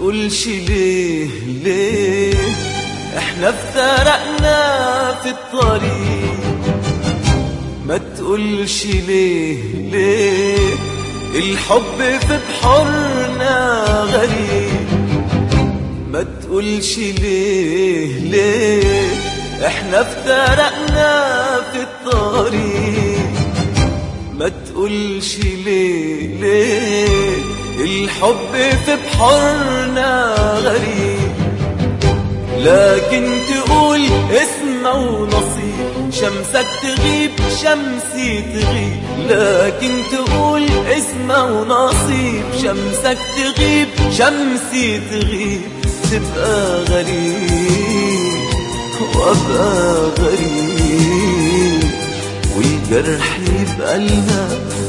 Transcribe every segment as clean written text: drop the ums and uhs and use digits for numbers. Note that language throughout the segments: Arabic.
تقولش ليه ليه احنا افترقنا في الطريق. ما تقولش ليه ليه الحب في بحورنا غريب. ما تقولش ليه ليه احنا افترقنا في الطريق. ما تقولش ليه ليه الحب في بحورنا غريب. لكن تقول اسمه ونصيب، شمسك تغيب شمسي تغيب. لكن تقول اسمه ونصيب، شمسك تغيب شمسي تغيب. تبقى غريب وابقى غريب، والجرح يبقى لنا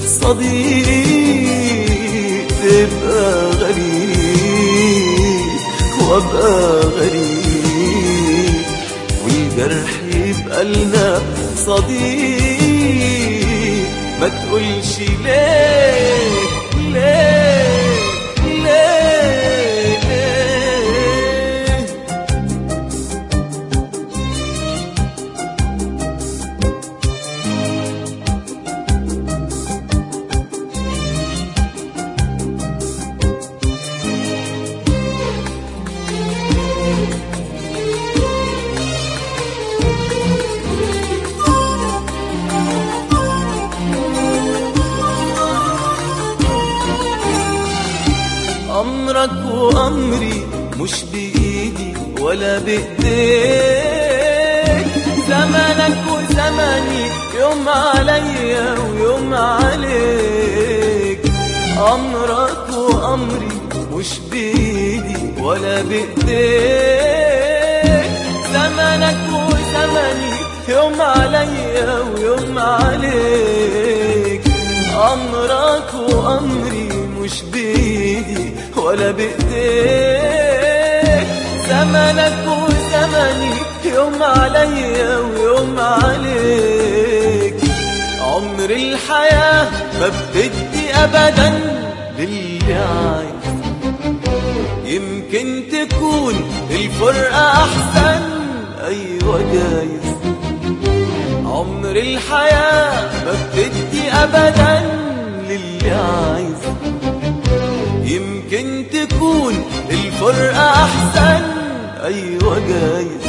صديق. تبقى غريب وابقى غريب، والجرح يبقى لنا صديق. ما تقولش ليه ليه ليه ليه. أمرك وأمري مش بإيدي ولا بإيديك. زمنك وزمني، يوم عليا ويوم عليك. أمرك وأمري مش بإيدي ولا بإيديك. زمنك وزمني، يوم عليا ويوم عليك. أمرك وأمري مش بإيدي ولا بإيديك. زمنك وزمني، يوم عليا ويوم عليك. عمر الحياة ما بتدي أبدا للي عايز. يمكن تكون الفرقة أحسن، أيوة جايز. عمر الحياة ما بتدي أبدا للي عايز. يمكن تكون الفرقة أحسن، أيوة جايز.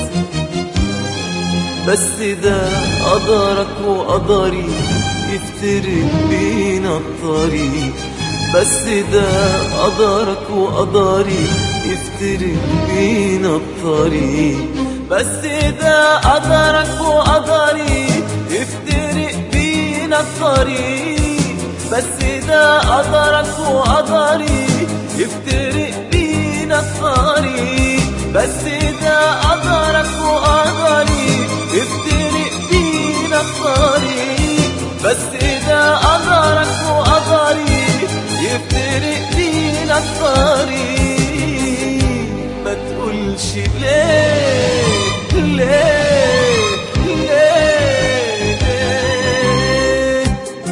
بس ده قدرك وقدري يفترق بينا الطريق. بس ده قدرك وقدري يفترق بينا الطريق. بس ده قدرك وقدري يفترق بينا الطريق. بس ده قدرك وقدري يفترق بينا الطريق. بس ده قدرك وقدري يفترق بينا الطريق. بس ده قدرك وقدري يفترق بينا الطريق. ما تقولش ليه ليه ليه ليه.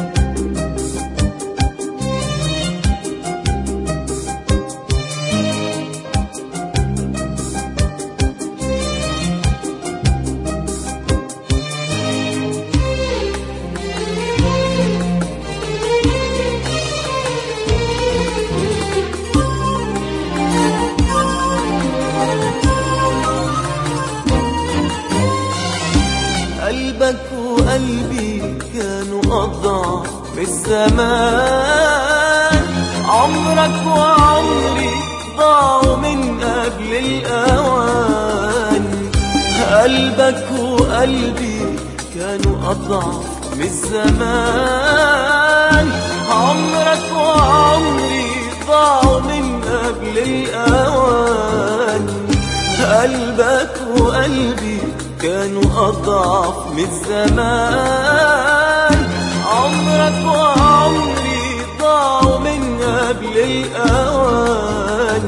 قلبك وقلبي كانوا أضعف من الزمان. عمرك وعمري ضاعوا من قبل الأوان. قلبك وقلبي كانوا أضعف من الزمان. عمرك وعمري ضاعوا من قبل الأوان. قلبك وقلبي كانوا أضعف من الزمان. عمرك وعمري ضاعوا من قبل الأوان.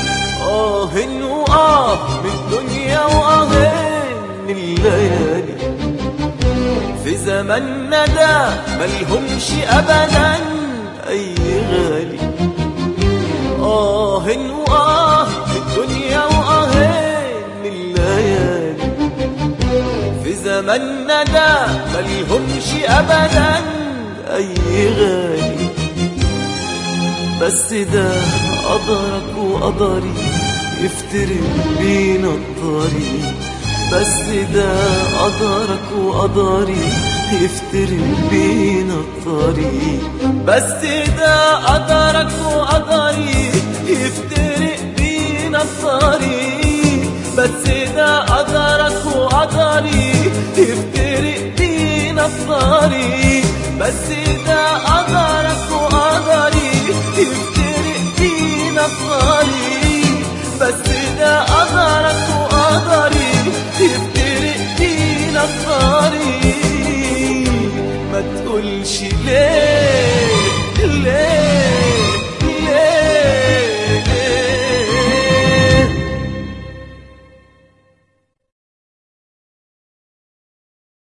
وآه من الدنيا وآهن من الليالي. في زماننا ده ملهمش أبدا أي غالي. وآه زمن ندى ملهمش ابدا اي غالي. بس ده قدرك وقدري يفترق بينا الطريق. بس ده قدرك وقدري يفترق بينا الطريق. بس ده قدرك وقدري يفترق بينا الطريق. بس ده قدرك وقدري يفترق بينا الطريق. بس ده قدرك وقدري يفترق بينا الطريق. بس ده قدرك وقدري يفترق بينا الطريق. ما تقولش ليه